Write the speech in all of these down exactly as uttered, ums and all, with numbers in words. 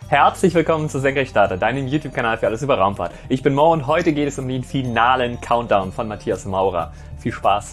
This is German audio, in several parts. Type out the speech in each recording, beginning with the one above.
Herzlich willkommen zu Senkrechtstarter, deinem YouTube-Kanal für alles über Raumfahrt. Ich bin Mo und heute geht es um den finalen Countdown von Matthias Maurer. Viel Spaß!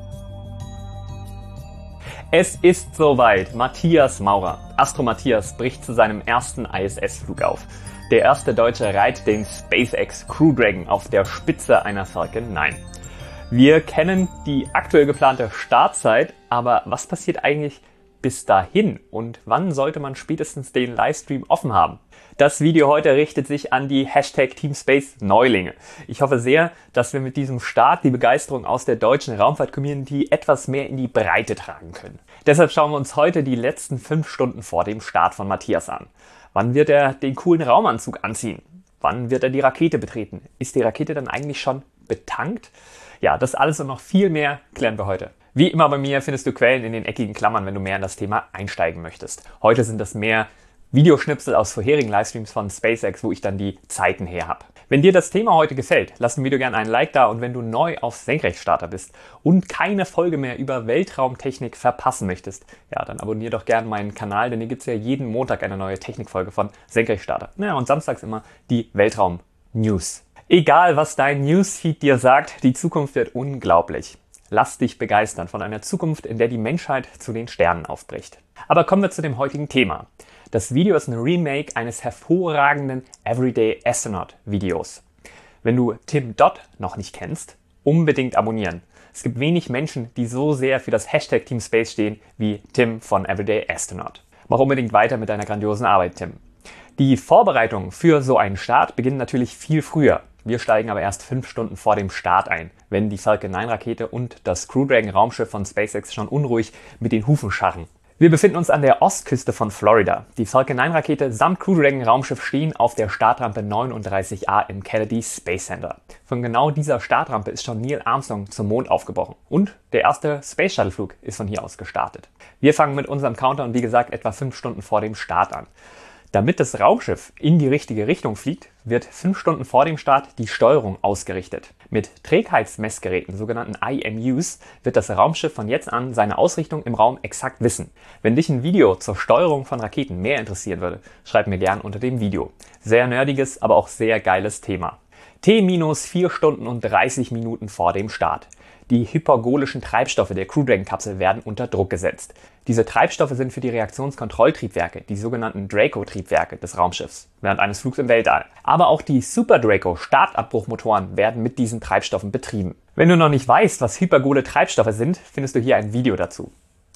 Es ist soweit. Matthias Maurer, Astro Matthias, bricht zu seinem ersten I S S-Flug auf. Der erste Deutsche reiht den SpaceX Crew Dragon auf der Spitze einer Falcon neun. Wir kennen die aktuell geplante Startzeit, aber was passiert eigentlich bis dahin und wann sollte man spätestens den Livestream offen haben? Das Video heute richtet sich an die Hashtag Team Space Neulinge. Ich hoffe sehr, dass wir mit diesem Start die Begeisterung aus der deutschen Raumfahrt-Community etwas mehr in die Breite tragen können. Deshalb schauen wir uns heute die letzten fünf Stunden vor dem Start von Matthias an. Wann wird er den coolen Raumanzug anziehen? Wann wird er die Rakete betreten? Ist die Rakete dann eigentlich schon betankt? Ja, das alles und noch viel mehr klären wir heute. Wie immer bei mir findest du Quellen in den eckigen Klammern, wenn du mehr in das Thema einsteigen möchtest. Heute sind das mehr Videoschnipsel aus vorherigen Livestreams von SpaceX, wo ich dann die Zeiten her habe. Wenn dir das Thema heute gefällt, lass dem Video gerne einen Like da und wenn du neu auf Senkrechtstarter bist und keine Folge mehr über Weltraumtechnik verpassen möchtest, ja, dann abonniere doch gerne meinen Kanal, denn hier gibt es ja jeden Montag eine neue Technikfolge von Senkrechtstarter. Ja, und samstags immer die Weltraum-News. Egal, was dein Newsfeed dir sagt, die Zukunft wird unglaublich. Lass dich begeistern von einer Zukunft, in der die Menschheit zu den Sternen aufbricht. Aber kommen wir zu dem heutigen Thema. Das Video ist ein Remake eines hervorragenden Everyday Astronaut Videos. Wenn du Tim Dodd noch nicht kennst, unbedingt abonnieren. Es gibt wenig Menschen, die so sehr für das Hashtag Team Space stehen wie Tim von Everyday Astronaut. Mach unbedingt weiter mit deiner grandiosen Arbeit, Tim. Die Vorbereitungen für so einen Start beginnen natürlich viel früher. Wir steigen aber erst fünf Stunden vor dem Start ein, wenn die Falcon neun Rakete und das Crew Dragon Raumschiff von SpaceX schon unruhig mit den Hufen scharren. Wir befinden uns an der Ostküste von Florida. Die Falcon neun Rakete samt Crew Dragon Raumschiff stehen auf der Startrampe neununddreißig A im Kennedy Space Center. Von genau dieser Startrampe ist schon Neil Armstrong zum Mond aufgebrochen und der erste Space Shuttle Flug ist von hier aus gestartet. Wir fangen mit unserem Countdown, wie gesagt, etwa fünf Stunden vor dem Start an. Damit das Raumschiff in die richtige Richtung fliegt, wird fünf Stunden vor dem Start die Steuerung ausgerichtet. Mit Trägheitsmessgeräten, sogenannten I M Us, wird das Raumschiff von jetzt an seine Ausrichtung im Raum exakt wissen. Wenn dich ein Video zur Steuerung von Raketen mehr interessieren würde, schreib mir gern unter dem Video. Sehr nerdiges, aber auch sehr geiles Thema. T minus vier Stunden und dreißig Minuten vor dem Start. Die hypergolischen Treibstoffe der Crew Dragon Kapsel werden unter Druck gesetzt. Diese Treibstoffe sind für die Reaktionskontrolltriebwerke, die sogenannten Draco-Triebwerke des Raumschiffs, während eines Flugs im Weltall. Aber auch die Super Draco Startabbruchmotoren werden mit diesen Treibstoffen betrieben. Wenn du noch nicht weißt, was hypergole Treibstoffe sind, findest du hier ein Video dazu.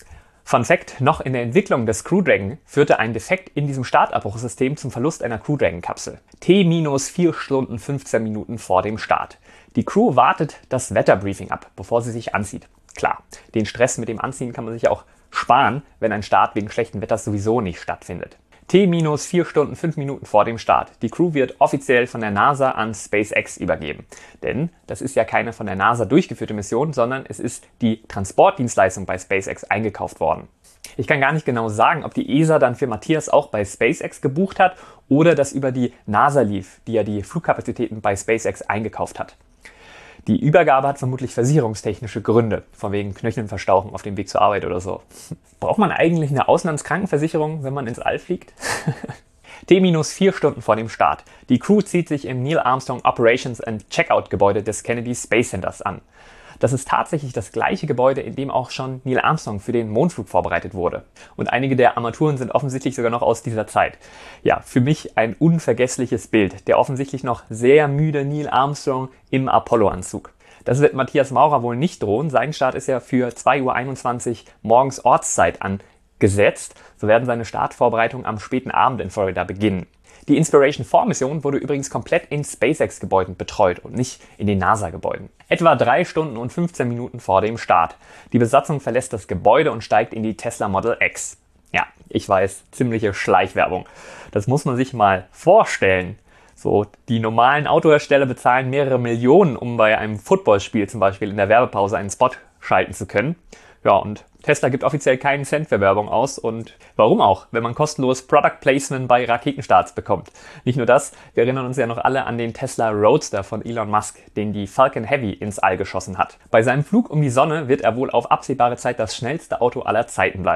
Fun Fact: Noch in der Entwicklung des Crew Dragon führte ein Defekt in diesem Startabbruchsystem zum Verlust einer Crew Dragon Kapsel. T minus vier Stunden fünfzehn Minuten vor dem Start. Die Crew wartet das Wetterbriefing ab, bevor sie sich anzieht. Klar, den Stress mit dem Anziehen kann man sich auch sparen, wenn ein Start wegen schlechten Wetters sowieso nicht stattfindet. T minus vier Stunden fünf Minuten vor dem Start. Die Crew wird offiziell von der NASA an SpaceX übergeben. Denn das ist ja keine von der NASA durchgeführte Mission, sondern es ist die Transportdienstleistung bei SpaceX eingekauft worden. Ich kann gar nicht genau sagen, ob die E S A dann für Matthias auch bei SpaceX gebucht hat oder das über die NASA lief, die ja die Flugkapazitäten bei SpaceX eingekauft hat. Die Übergabe hat vermutlich versicherungstechnische Gründe, von wegen Knöcheln verstauchen auf dem Weg zur Arbeit oder so. Braucht man eigentlich eine Auslandskrankenversicherung, wenn man ins All fliegt? T minus vier Stunden vor dem Start. Die Crew zieht sich im Neil Armstrong Operations and Checkout Gebäude des Kennedy Space Centers an. Das ist tatsächlich das gleiche Gebäude, in dem auch schon Neil Armstrong für den Mondflug vorbereitet wurde. Und einige der Armaturen sind offensichtlich sogar noch aus dieser Zeit. Ja, für mich ein unvergessliches Bild. Der offensichtlich noch sehr müde Neil Armstrong im Apollo-Anzug. Das wird Matthias Maurer wohl nicht drohen. Sein Start ist ja für zwei Uhr einundzwanzig morgens Ortszeit angesetzt. So werden seine Startvorbereitungen am späten Abend in Florida beginnen. Die Inspiration vier Mission wurde übrigens komplett in SpaceX-Gebäuden betreut und nicht in den NASA-Gebäuden. Etwa drei Stunden und fünfzehn Minuten vor dem Start. Die Besatzung verlässt das Gebäude und steigt in die Tesla Model X. Ja, ich weiß, ziemliche Schleichwerbung. Das muss man sich mal vorstellen. So, die normalen Autohersteller bezahlen mehrere Millionen, um bei einem Footballspiel zum Beispiel in der Werbepause einen Spot schalten zu können. Ja, und Tesla gibt offiziell keinen Cent für Werbung aus und warum auch, wenn man kostenlos Product Placement bei Raketenstarts bekommt. Nicht nur das, wir erinnern uns ja noch alle an den Tesla Roadster von Elon Musk, den die Falcon Heavy ins All geschossen hat. Bei seinem Flug um die Sonne wird er wohl auf absehbare Zeit das schnellste Auto aller Zeiten bleiben.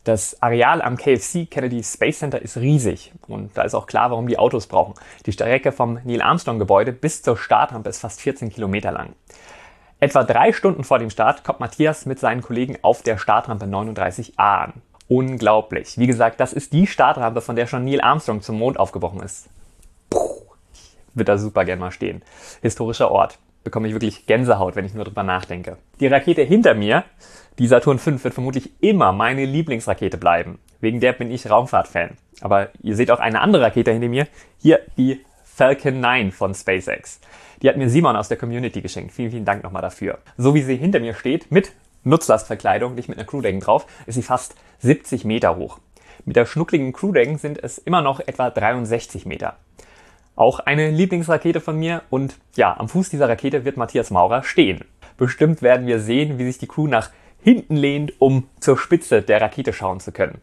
Das Areal am K F C Kennedy Space Center ist riesig und da ist auch klar, warum die Autos brauchen. Die Strecke vom Neil Armstrong Gebäude bis zur Startrampe ist fast vierzehn Kilometer lang. Etwa drei Stunden vor dem Start kommt Matthias mit seinen Kollegen auf der Startrampe neununddreißig A an. Unglaublich. Wie gesagt, das ist die Startrampe, von der schon Neil Armstrong zum Mond aufgebrochen ist. Puh, ich würde da super gern mal stehen. Historischer Ort. Bekomme ich wirklich Gänsehaut, wenn ich nur drüber nachdenke. Die Rakete hinter mir, die Saturn fünf, wird vermutlich immer meine Lieblingsrakete bleiben. Wegen der bin ich Raumfahrt-Fan. Aber ihr seht auch eine andere Rakete hinter mir. Hier die Falcon neun von SpaceX. Die hat mir Simon aus der Community geschenkt. Vielen, vielen Dank nochmal dafür. So wie sie hinter mir steht, mit Nutzlastverkleidung, nicht mit einer Crewdecken drauf, ist sie fast siebzig Meter hoch. Mit der schnuckligen Crewdecken sind es immer noch etwa dreiundsechzig Meter. Auch eine Lieblingsrakete von mir und ja, am Fuß dieser Rakete wird Matthias Maurer stehen. Bestimmt werden wir sehen, wie sich die Crew nach hinten lehnt, um zur Spitze der Rakete schauen zu können.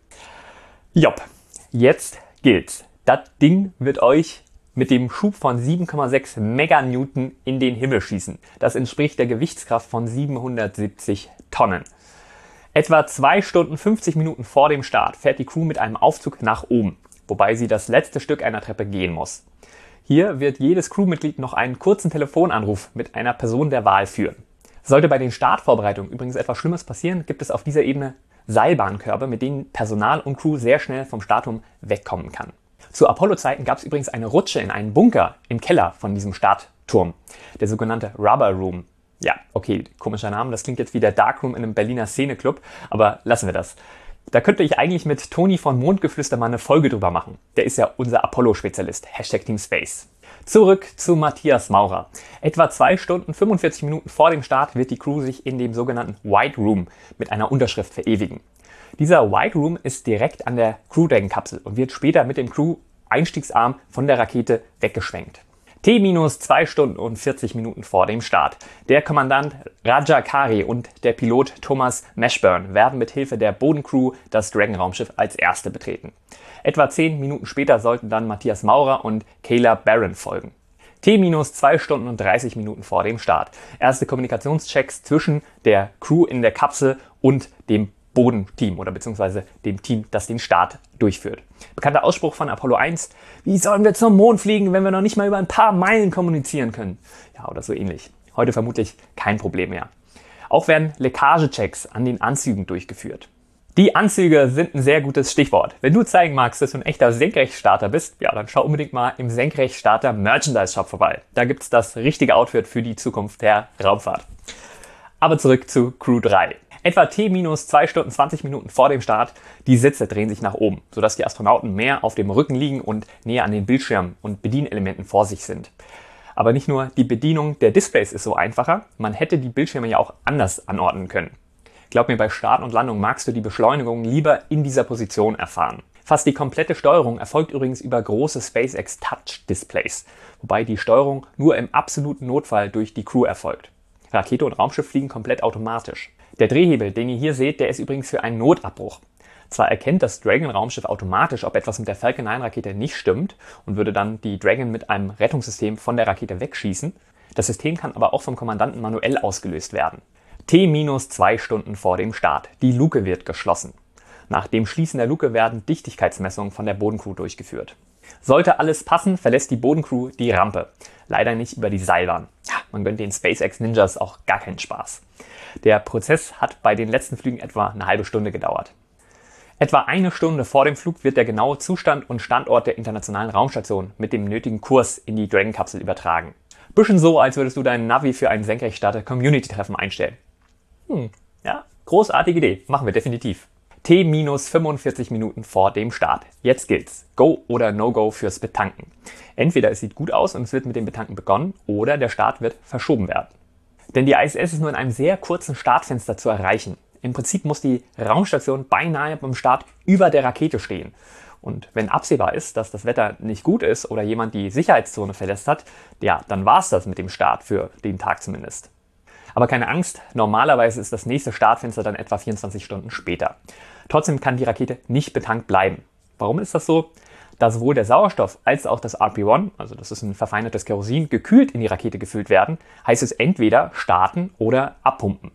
Jopp, jetzt gilt's. Das Ding wird euch mit dem Schub von sieben Komma sechs Meganewton in den Himmel schießen. Das entspricht der Gewichtskraft von siebenhundertsiebzig Tonnen. Etwa zwei Stunden fünfzig Minuten vor dem Start fährt die Crew mit einem Aufzug nach oben, wobei sie das letzte Stück einer Treppe gehen muss. Hier wird jedes Crewmitglied noch einen kurzen Telefonanruf mit einer Person der Wahl führen. Sollte bei den Startvorbereitungen übrigens etwas Schlimmes passieren, gibt es auf dieser Ebene Seilbahnkörbe, mit denen Personal und Crew sehr schnell vom Startturm wegkommen kann. Zu Apollo-Zeiten gab es übrigens eine Rutsche in einen Bunker im Keller von diesem Startturm, der sogenannte Rubber Room. Ja, okay, komischer Name, das klingt jetzt wie der Darkroom in einem Berliner Szeneclub, aber lassen wir das. Da könnte ich eigentlich mit Toni von Mondgeflüster mal eine Folge drüber machen. Der ist ja unser Apollo-Spezialist. Hashtag Team Space. Zurück zu Matthias Maurer. Etwa zwei Stunden fünfundvierzig Minuten vor dem Start wird die Crew sich in dem sogenannten White Room mit einer Unterschrift verewigen. Dieser White Room ist direkt an der Crew-Dragon-Kapsel und wird später mit dem Crew-Einstiegsarm von der Rakete weggeschwenkt. T minus zwei Stunden und vierzig Minuten vor dem Start. Der Kommandant Raja Kari und der Pilot Thomas Mashburn werden mit Hilfe der Bodencrew das Dragon-Raumschiff als erste betreten. Etwa zehn Minuten später sollten dann Matthias Maurer und Kayla Barron folgen. T minus zwei Stunden und dreißig Minuten vor dem Start. Erste Kommunikationschecks zwischen der Crew in der Kapsel und dem Bodenteam oder beziehungsweise dem Team, das den Start durchführt. Bekannter Ausspruch von Apollo eins: Wie sollen wir zum Mond fliegen, wenn wir noch nicht mal über ein paar Meilen kommunizieren können? Ja, oder so ähnlich. Heute vermutlich kein Problem mehr. Auch werden Leckagechecks an den Anzügen durchgeführt. Die Anzüge sind ein sehr gutes Stichwort. Wenn du zeigen magst, dass du ein echter Senkrechtstarter bist, ja, dann schau unbedingt mal im Senkrechtstarter Merchandise Shop vorbei. Da gibt's das richtige Outfit für die Zukunft der Raumfahrt. Aber zurück zu Crew drei. Etwa T minus zwei Stunden zwanzig Minuten vor dem Start, die Sitze drehen sich nach oben, sodass die Astronauten mehr auf dem Rücken liegen und näher an den Bildschirmen und Bedienelementen vor sich sind. Aber nicht nur die Bedienung der Displays ist so einfacher, man hätte die Bildschirme ja auch anders anordnen können. Glaub mir, bei Start und Landung magst du die Beschleunigung lieber in dieser Position erfahren. Fast die komplette Steuerung erfolgt übrigens über große SpaceX Touch Displays, wobei die Steuerung nur im absoluten Notfall durch die Crew erfolgt. Rakete und Raumschiff fliegen komplett automatisch. Der Drehhebel, den ihr hier seht, der ist übrigens für einen Notabbruch. Zwar erkennt das Dragon-Raumschiff automatisch, ob etwas mit der Falcon neun Rakete nicht stimmt und würde dann die Dragon mit einem Rettungssystem von der Rakete wegschießen. Das System kann aber auch vom Kommandanten manuell ausgelöst werden. T minus zwei Stunden vor dem Start. Die Luke wird geschlossen. Nach dem Schließen der Luke werden Dichtigkeitsmessungen von der Bodencrew durchgeführt. Sollte alles passen, verlässt die Bodencrew die Rampe. Leider nicht über die Seilbahn. Ja, man gönnt den SpaceX Ninjas auch gar keinen Spaß. Der Prozess hat bei den letzten Flügen etwa eine halbe Stunde gedauert. Etwa eine Stunde vor dem Flug wird der genaue Zustand und Standort der internationalen Raumstation mit dem nötigen Kurs in die Dragon-Kapsel übertragen. Bisschen so, als würdest du deinen Navi für ein Senkrechtstarter-Community-Treffen einstellen. Hm, ja, großartige Idee. Machen wir definitiv. T minus fünfundvierzig Minuten vor dem Start. Jetzt gilt's. Go oder No-Go fürs Betanken. Entweder es sieht gut aus und es wird mit dem Betanken begonnen oder der Start wird verschoben werden. Denn die I S S ist nur in einem sehr kurzen Startfenster zu erreichen. Im Prinzip muss die Raumstation beinahe beim Start über der Rakete stehen. Und wenn absehbar ist, dass das Wetter nicht gut ist oder jemand die Sicherheitszone verlässt hat, ja, dann war's das mit dem Start für den Tag zumindest. Aber keine Angst, normalerweise ist das nächste Startfenster dann etwa vierundzwanzig Stunden später. Trotzdem kann die Rakete nicht betankt bleiben. Warum ist das so? Da sowohl der Sauerstoff als auch das R P eins, also das ist ein verfeinertes Kerosin, gekühlt in die Rakete gefüllt werden, heißt es entweder starten oder abpumpen.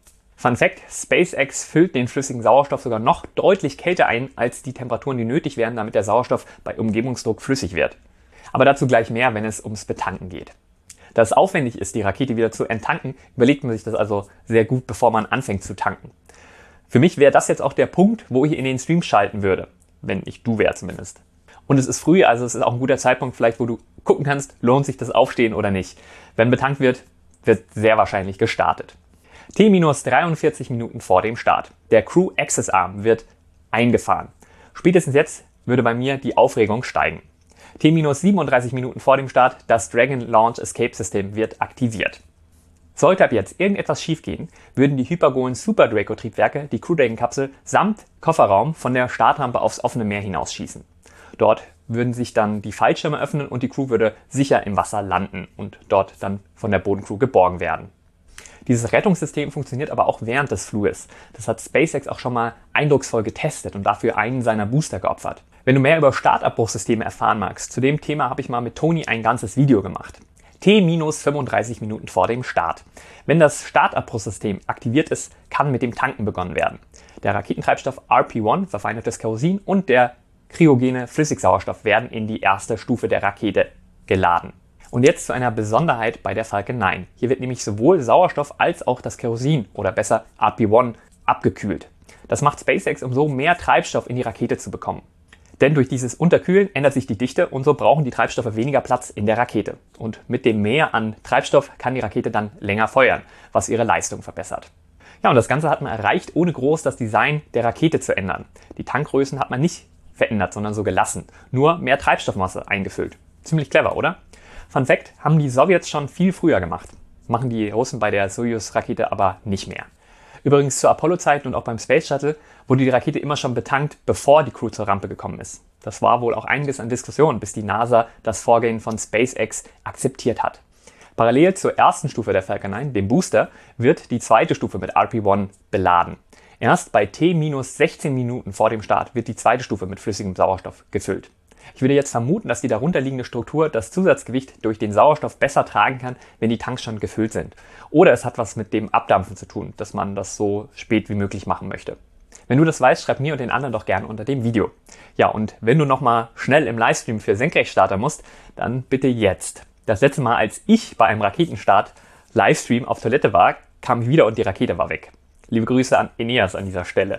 Fun Fact: SpaceX füllt den flüssigen Sauerstoff sogar noch deutlich kälter ein, als die Temperaturen, die nötig wären, damit der Sauerstoff bei Umgebungsdruck flüssig wird. Aber dazu gleich mehr, wenn es ums Betanken geht. Da es aufwendig ist, die Rakete wieder zu enttanken, überlegt man sich das also sehr gut, bevor man anfängt zu tanken. Für mich wäre das jetzt auch der Punkt, wo ich in den Stream schalten würde, wenn ich du wäre zumindest. Und es ist früh, also es ist auch ein guter Zeitpunkt vielleicht, wo du gucken kannst, lohnt sich das Aufstehen oder nicht. Wenn betankt wird, wird sehr wahrscheinlich gestartet. T minus dreiundvierzig Minuten vor dem Start. Der Crew Access Arm wird eingefahren. Spätestens jetzt würde bei mir die Aufregung steigen. T minus siebenunddreißig Minuten vor dem Start, das Dragon Launch Escape System wird aktiviert. Sollte ab jetzt irgendetwas schiefgehen, würden die Hypergonen Super Draco Triebwerke die Crew Dragon Kapsel samt Kofferraum von der Startrampe aufs offene Meer hinausschießen. Dort würden sich dann die Fallschirme öffnen und die Crew würde sicher im Wasser landen und dort dann von der Bodencrew geborgen werden. Dieses Rettungssystem funktioniert aber auch während des Fluges. Das hat SpaceX auch schon mal eindrucksvoll getestet und dafür einen seiner Booster geopfert. Wenn du mehr über Startabbruchsysteme erfahren magst, zu dem Thema habe ich mal mit Toni ein ganzes Video gemacht. T minus fünfunddreißig Minuten vor dem Start. Wenn das Startabbruchsystem aktiviert ist, kann mit dem Tanken begonnen werden. Der Raketentreibstoff R P eins, verfeinertes Kerosin, und der kryogene Flüssigsauerstoff werden in die erste Stufe der Rakete geladen. Und jetzt zu einer Besonderheit bei der Falcon neun. Hier wird nämlich sowohl Sauerstoff als auch das Kerosin, oder besser R P eins, abgekühlt. Das macht SpaceX, um so mehr Treibstoff in die Rakete zu bekommen. Denn durch dieses Unterkühlen ändert sich die Dichte und so brauchen die Treibstoffe weniger Platz in der Rakete. Und mit dem Mehr an Treibstoff kann die Rakete dann länger feuern, was ihre Leistung verbessert. Ja, und das Ganze hat man erreicht, ohne groß das Design der Rakete zu ändern. Die Tankgrößen hat man nicht verändert, sondern so gelassen. Nur mehr Treibstoffmasse eingefüllt. Ziemlich clever, oder? Fun Fact: haben die Sowjets schon viel früher gemacht. Machen die Russen bei der Soyuz-Rakete aber nicht mehr. Übrigens zur Apollo-Zeit und auch beim Space Shuttle wurde die Rakete immer schon betankt, bevor die Crew zur Rampe gekommen ist. Das war wohl auch einiges an Diskussionen, bis die NASA das Vorgehen von SpaceX akzeptiert hat. Parallel zur ersten Stufe der Falcon neun, dem Booster, wird die zweite Stufe mit R P eins beladen. Erst bei T minus sechzehn Minuten vor dem Start wird die zweite Stufe mit flüssigem Sauerstoff gefüllt. Ich würde jetzt vermuten, dass die darunterliegende Struktur das Zusatzgewicht durch den Sauerstoff besser tragen kann, wenn die Tanks schon gefüllt sind. Oder es hat was mit dem Abdampfen zu tun, dass man das so spät wie möglich machen möchte. Wenn du das weißt, schreib mir und den anderen doch gerne unter dem Video. Ja, und wenn du nochmal schnell im Livestream für Senkrechtstarter musst, dann bitte jetzt. Das letzte Mal, als ich bei einem Raketenstart Livestream auf Toilette war, kam ich wieder und die Rakete war weg. Liebe Grüße an Eneas an dieser Stelle.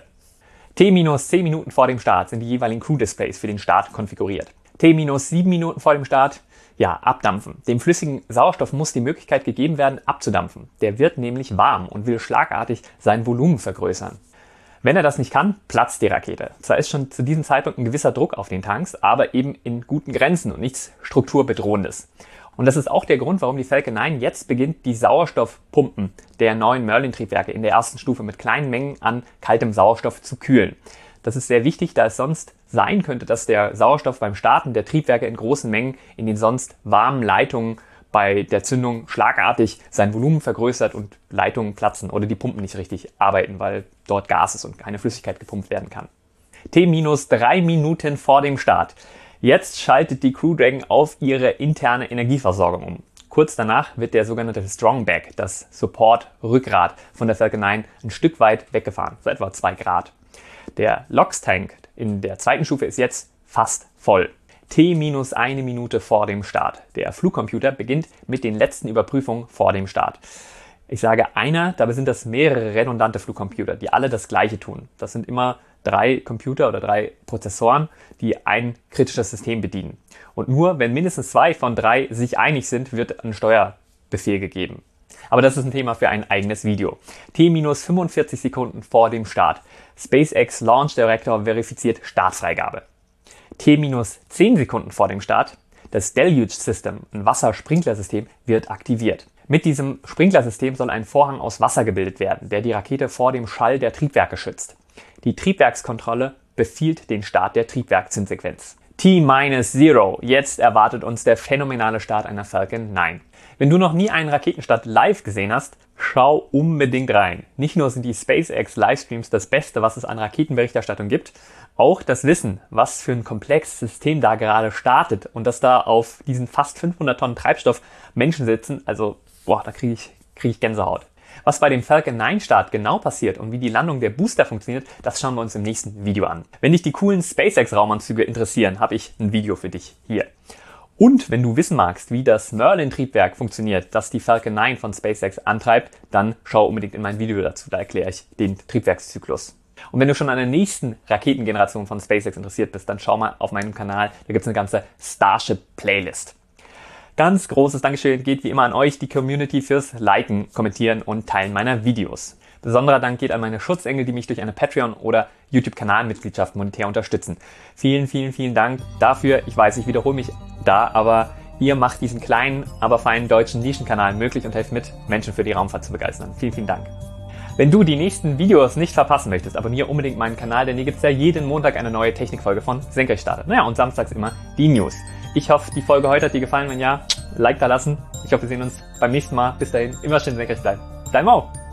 T minus zehn Minuten vor dem Start sind die jeweiligen Crew-Displays für den Start konfiguriert. T minus sieben Minuten vor dem Start, ja, abdampfen. Dem flüssigen Sauerstoff muss die Möglichkeit gegeben werden, abzudampfen. Der wird nämlich warm und will schlagartig sein Volumen vergrößern. Wenn er das nicht kann, platzt die Rakete. Zwar ist schon zu diesem Zeitpunkt ein gewisser Druck auf den Tanks, aber eben in guten Grenzen und nichts Strukturbedrohendes. Und das ist auch der Grund, warum die Falcon neun jetzt beginnt, die Sauerstoffpumpen der neuen Merlin-Triebwerke in der ersten Stufe mit kleinen Mengen an kaltem Sauerstoff zu kühlen. Das ist sehr wichtig, da es sonst sein könnte, dass der Sauerstoff beim Starten der Triebwerke in großen Mengen in den sonst warmen Leitungen bei der Zündung schlagartig sein Volumen vergrößert und Leitungen platzen oder die Pumpen nicht richtig arbeiten, weil dort Gas ist und keine Flüssigkeit gepumpt werden kann. T minus drei Minuten vor dem Start. Jetzt schaltet die Crew Dragon auf ihre interne Energieversorgung um. Kurz danach wird der sogenannte Strongback, das Support-Rückgrat von der Falcon neun, ein Stück weit weggefahren, so etwa zwei Grad. Der L O X-Tank in der zweiten Stufe ist jetzt fast voll. T minus eine Minute vor dem Start. Der Flugcomputer beginnt mit den letzten Überprüfungen vor dem Start. Ich sage einer, dabei sind das mehrere redundante Flugcomputer, die alle das Gleiche tun. Das sind immer drei Computer oder drei Prozessoren, die ein kritisches System bedienen. Und nur wenn mindestens zwei von drei sich einig sind, wird ein Steuerbefehl gegeben. Aber das ist ein Thema für ein eigenes Video. T minus fünfundvierzig Sekunden vor dem Start. SpaceX Launch Director verifiziert Startfreigabe. T minus zehn Sekunden vor dem Start. Das Deluge System, ein Wassersprinklersystem, wird aktiviert. Mit diesem Sprinklersystem soll ein Vorhang aus Wasser gebildet werden, der die Rakete vor dem Schall der Triebwerke schützt. Die Triebwerkskontrolle befiehlt den Start der Triebwerkszündsequenz. T minus zero. Jetzt erwartet uns der phänomenale Start einer Falcon neun. Wenn du noch nie einen Raketenstart live gesehen hast, schau unbedingt rein. Nicht nur sind die SpaceX Livestreams das Beste, was es an Raketenberichterstattung gibt, auch das Wissen, was für ein komplexes System da gerade startet und dass da auf diesen fast fünfhundert Tonnen Treibstoff Menschen sitzen, also boah, da kriege ich, krieg ich Gänsehaut. Was bei dem Falcon neun Start genau passiert und wie die Landung der Booster funktioniert, das schauen wir uns im nächsten Video an. Wenn dich die coolen SpaceX-Raumanzüge interessieren, habe ich ein Video für dich hier. Und wenn du wissen magst, wie das Merlin-Triebwerk funktioniert, das die Falcon neun von SpaceX antreibt, dann schau unbedingt in mein Video dazu, da erkläre ich den Triebwerkszyklus. Und wenn du schon an der nächsten Raketengeneration von SpaceX interessiert bist, dann schau mal auf meinem Kanal, da gibt es eine ganze Starship-Playlist. Ganz großes Dankeschön geht wie immer an euch, die Community, fürs Liken, Kommentieren und Teilen meiner Videos. Besonderer Dank geht an meine Schutzengel, die mich durch eine Patreon- oder YouTube-Kanalmitgliedschaft monetär unterstützen. Vielen, vielen, vielen Dank dafür. Ich weiß, ich wiederhole mich da, aber ihr macht diesen kleinen, aber feinen deutschen Nischenkanal möglich und helft mit, Menschen für die Raumfahrt zu begeistern. Vielen, vielen Dank. Wenn du die nächsten Videos nicht verpassen möchtest, abonniere unbedingt meinen Kanal, denn hier gibt es ja jeden Montag eine neue Technikfolge von Senkrechtstarter. Naja, und samstags immer die News. Ich hoffe, die Folge heute hat dir gefallen. Wenn ja, Like da lassen. Ich hoffe, wir sehen uns beim nächsten Mal. Bis dahin, immer schön senkrecht bleiben. Dein Mau!